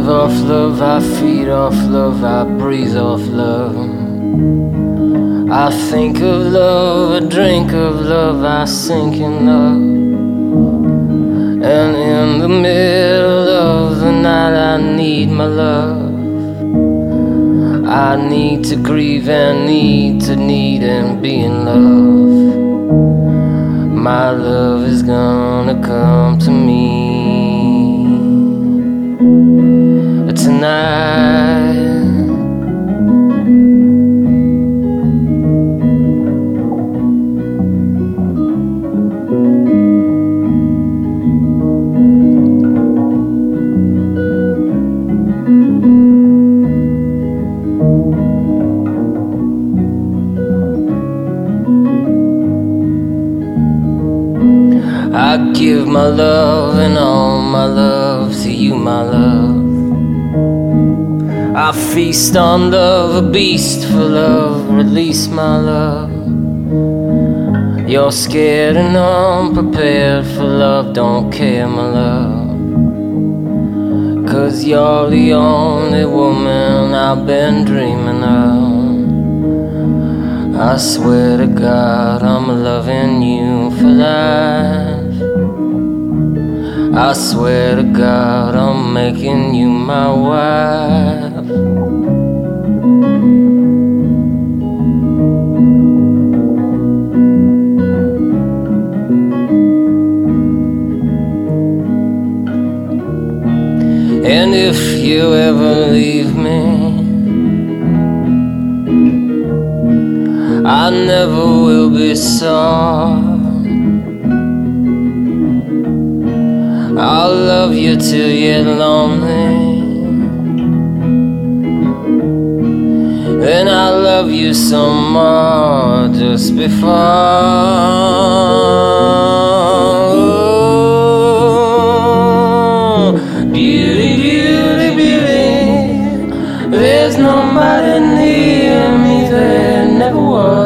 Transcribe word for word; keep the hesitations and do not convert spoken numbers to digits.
off love, I feed off love, I breathe off love. I think of love, I drink of love, I sink in love. And in the middle of the night I need my love. I need to grieve and need to need and be in love. My love is gonna come to me tonight. I give my love and all my love to you, my love. I feast on love, a beast for love, release my love. You're scared and unprepared for love, don't care, my love. Cause you're the only woman I've been dreaming of. I swear to God I'm loving you for life. I swear to God I'm making you my wife. And if you ever leave me, I never will be sorry. I'll love you till you're lonely, then I'll love you some more just before. Oh, beauty, beauty, beauty, there's nobody near me, there never was.